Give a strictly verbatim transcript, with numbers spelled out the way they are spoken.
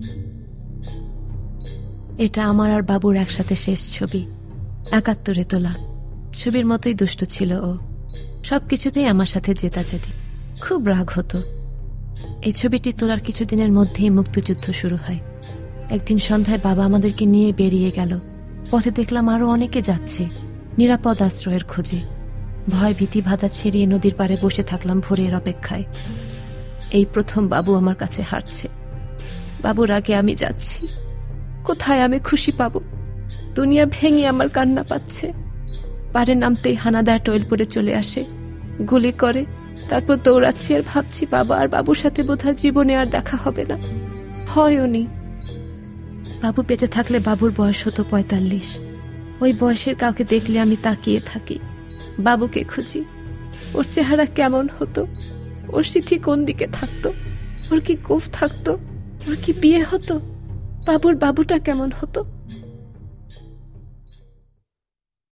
এটা আমার আর বাবুর একসাথে শেষ ছবি, একাত্তরে তোলা। ছবির মতোই দুষ্ট ছিল ও, সবকিছুতেই আমার সাথে জেতাজেতি, খুব রাগ হতো। এই ছবিটি তোলার কিছুদিনের মধ্যেই মুক্তিযুদ্ধ শুরু হয়। একদিন সন্ধ্যায় বাবা আমাদেরকে নিয়ে বেরিয়ে গেল। পথে দেখলাম আরো অনেকে যাচ্ছে নিরাপদ আশ্রয়ের খোঁজে। ভয় ভীতি বাধা ছেড়িয়ে নদীর পাড়ে বসে থাকলাম ভোরের অপেক্ষায়। এই প্রথম বাবু আমার কাছে হাঁটছে। বাবুর আগে আমি যাচ্ছি। কোথায় আমি খুশি পাবো? দুনিয়া ভেঙে আমার কান্না পাচ্ছে। পাড়ে নামতেই হানাদার টয়েল পরে চলে আসে, গুলি করে। তারপর দৌড়াচ্ছি আর ভাবছি বাবা আর বাবুর সাথে বোধহয় জীবনে আর দেখা হবে না। হয়ও নি। বাবু বেঁচে থাকলে বাবুর বয়স হতো পঁয়তাল্লিশ। ওই বয়সের কাউকে দেখলে আমি তাকিয়ে থাকি, বাবুকে খুঁজি। ওর চেহারা কেমন হতো? ওর স্মৃতি কোন দিকে থাকতো? ওর কি গোফ থাকতো? ওর কি বিয়ে হতো? বাবুর বাবুটা কেমন হতো?